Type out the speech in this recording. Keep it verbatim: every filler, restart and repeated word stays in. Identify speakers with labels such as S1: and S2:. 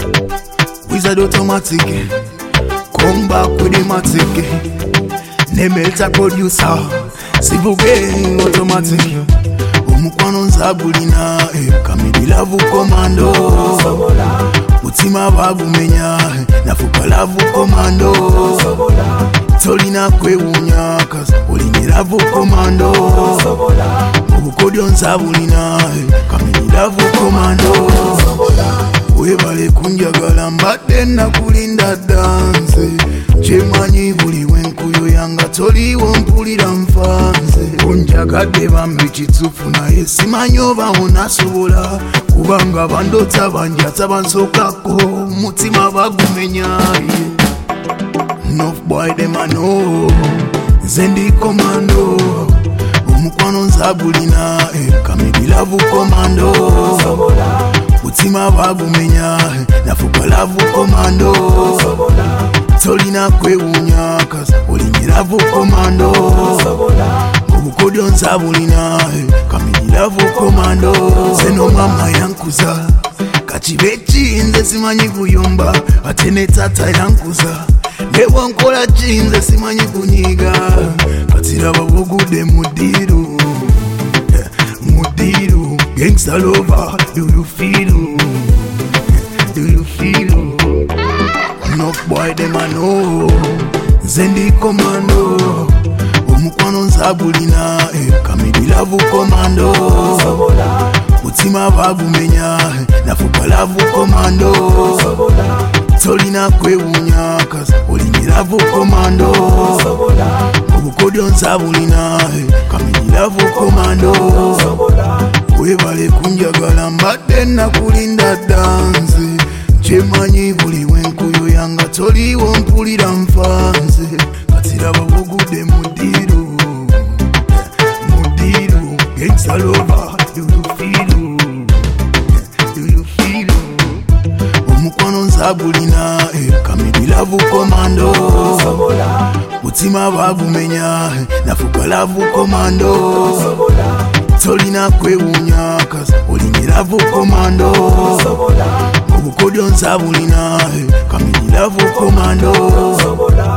S1: Wizard automatic, come back with the matic. Nemelta producer, Sivuge automatic. Umukwano nzabulina, kamidi lavu komando. Mutima babu menya, nafuka lavu komando. Tolina kwe unyakas, ulini lavu komando. Ubukodio nzabulina, kamidi lavu komando. Webale kunjagala mbadde na kulinda danse. Chemanyi buli wenkuyo yanga toliwo mpulira nfanze. Kunjagadde bambi kitsufu naye simanyi oba onasobola. Kubanga bandota banjata bansokako mutima bagumenya. Enough boy dem I know, nze ndi komando. Omukwano nzabulina, kamidi lavu komando. Mutima bagumenya, nafuka lavu komando. Tolina kwe unyakas, ulini lavu komando. Ubukodio nzabulina, kamidi lavu komando. Seno mama yankuza, kachibechi nze simanyi kuyomba. Atene tata yankuza, newa nkola chinze simanyi kunyiga. Katira babugude mudiru, mudiru. Gangsta lover, do you feel? Do you feel? Enough boy dem I know, Zendi komando. Umukwano nzabulina, kamidi lavu komando. Mutima bagumenya, nafuka lavu komando. Tolina kwe unyakas, ulini lavu komando. Ubukodio nzabulina, kamidi lavu komando. Webale kunjagala mbadde na kulinda danse. Chemanyi buli wenkuyo yanga toliwo mpulira nfanze. Katira babugude mudiru, mudiru. Gangsta lover, do you feel? Do you feel? Omukwano nzabulina, kamidi lavu komando. Mutima bagumenya, nafuka lavu komando. Tolina kwe unyakas, ulini lavu komando. Ubukodio nzabulina, kamidi lavu komando.